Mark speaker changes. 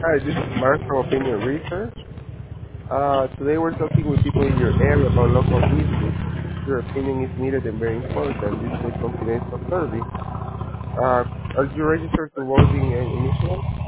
Speaker 1: Hi, this is Mark from Opinion Research. Today we're talking with people in your area about local issues. Your opinion is needed and very important. This is a confidential service. Are you registered to voting in Michigan?